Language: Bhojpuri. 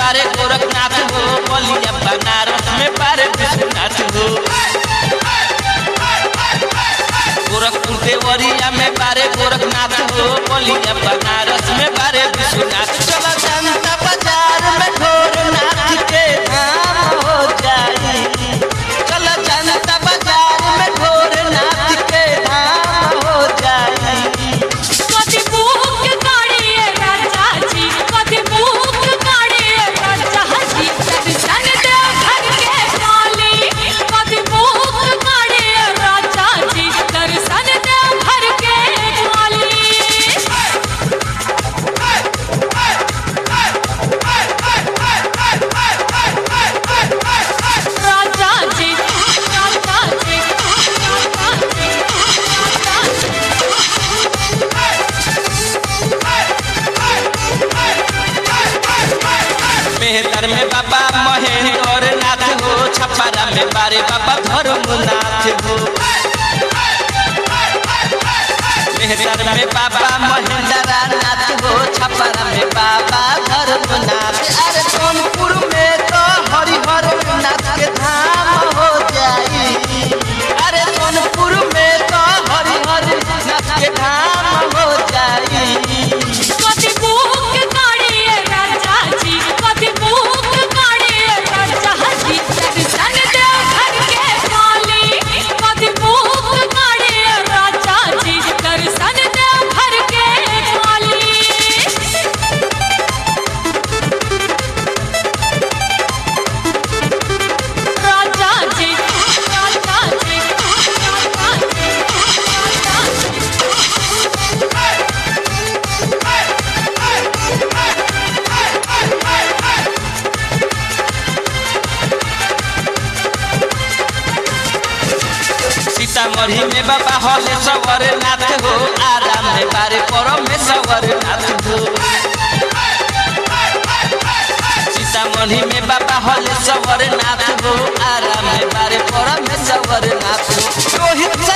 बारे गोरखनाथ हो, बलिया बनारस में बारे विश्वनाथ हो। गोरखपुर देवरिया में बारे गोरखनाथ हो, बलिया बनारस में बारे विश्वनाथ। चलो जनता बाजार में भोरनाथ के धाम हो जाई, चलो जनता बाजार में भोरनाथ के धाम हो जाई। कदी भूख काढ़िए राजा जी, कदी भूख काढ़िए राजा जी, दर्शन देव घर के काली। कदी भूख काढ़िए राजा जी, दर्शन देव घर के काली। राजा जी, राजा जी, मेहतर में बाबा महेंद्र नाथ हो, छपरा में बारे बाबा धर्मनाथ हो। मेहतर में बाबा महेंद्र नाथ हो, छपरा में बाबा धर्मनाथ। अरे सोनपुर में तो हरिहर नाथ के धाम हो जाई, अरे सोनपुर में तो हरिहर नाथ के धाम हो जाई। कदी भूख काढ़िए राजा जी, कदी भूख काढ़िए राजा जी, दर्शन देव घर के काली। कदी भूख काढ़िए राजा जी, दर्शन देव घर के काली। राजा जी, राजा जी, सीतामढ़ी में बाबा हलेश्वर नाथ हो, आराम में बारे परमेश्वर नाथ हो। सीतामढ़ी में बाबा हलेश्वर नाथ हो, आराम में बारे परमेश्वर नाथ हो। रोहित